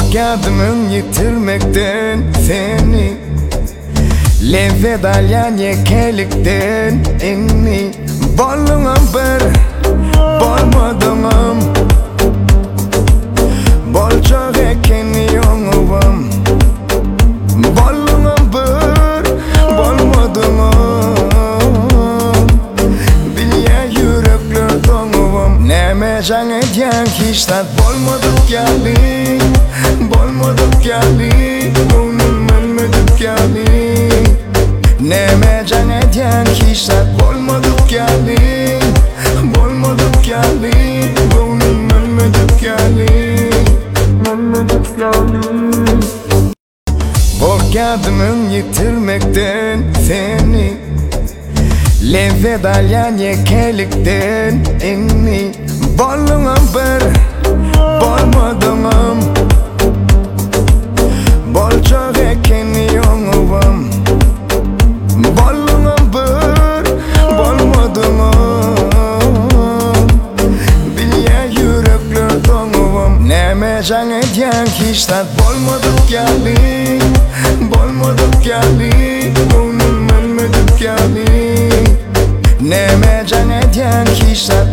Korkadımın yitirmekten seni, levedalyan yekelikten inni. Bolluğum bir, bolmadığım, bolcak ekeni yoğum. Bolluğum bir, bolmadığım, bilye yürekler doğum. Nemecan edyen kiştat bolmadık geldi, bolmadık geldi, gönlüm ölmedik geldi. Nemecan edyen kiştat bolmadık geldi, bolmadık geldi, gönlüm ölmedik geldi, ölmedik geldi. Korkadımın yitirmekten seni, levedalyan yekelikten inni. Bolluğum bir, bolmadığım, bolcak ekeni yoğum. Bolluğum bir, bolmadığım, bilye yürekler doğum. Nemecan edyen kiştat bolmadık geldi, bolmadık geldi, gönlüm ölmedik geldi. Nemecan edyen kiştat